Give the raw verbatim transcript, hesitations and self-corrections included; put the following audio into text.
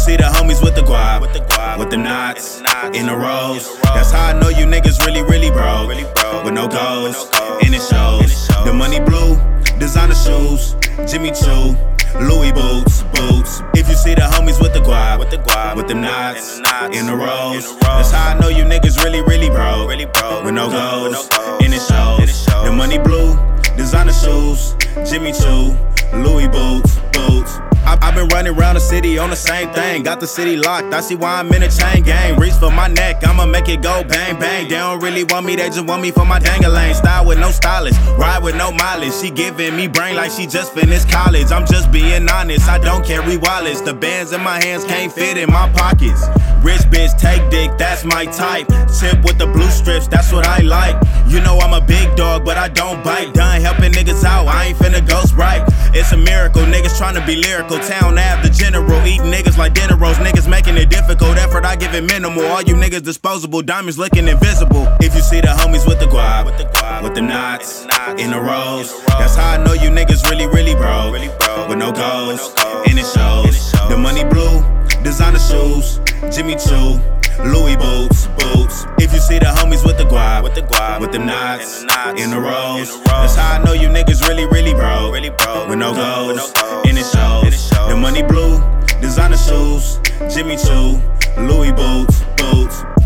see the homies with the guap, with the guap, with the knots, in the rows, that's how I know you niggas really, really broke, with no goals, and it shows. The money blue, designer shoes, Jimmy Choo, Louis boots, boots. If you see the homies with the guap, with the guap, with the knots, in the rows, that's how I know you niggas really, really broke, with no goals, and it shows. The money blue, designer shoes, Jimmy Choo, Louis boots, boots. I've been running around the city on the same thing. Got the city locked, I see why I'm in a chain gang. Reach for my neck, I'ma make it go bang bang. They don't really want me, they just want me for my dang-a-lang. Style with no stylist, ride with no mileage. She giving me brain like she just finished college. I'm just being honest, I don't carry wallets. The bands in my hands can't fit in my pockets. Rich bitch, take dick, that's my type. Tip with the blue strips, that's what I like. You know I'm a big dog, but I don't bite. Done helping niggas out, I ain't finna ghost right. It's a miracle, niggas tryna be lyrical. Town Ave, the general, eating niggas like dinner rolls. Niggas making it difficult, effort I give it minimal. All you niggas disposable, diamonds looking invisible. If you see the homies with the guap, with the guap, with the knots, in the rows, that's how I know you niggas really, really broke, with no goals, and it shows. The money blue, designer shoes, Jimmy Choo, Louis boots, boots. If you see the homies with the guap, with the guap, with the knots, in the rows, that's how I know you niggas really, really broke, with no goals, and it shows. The money blue, designer shoes, Jimmy Choo, Louis boots, boots.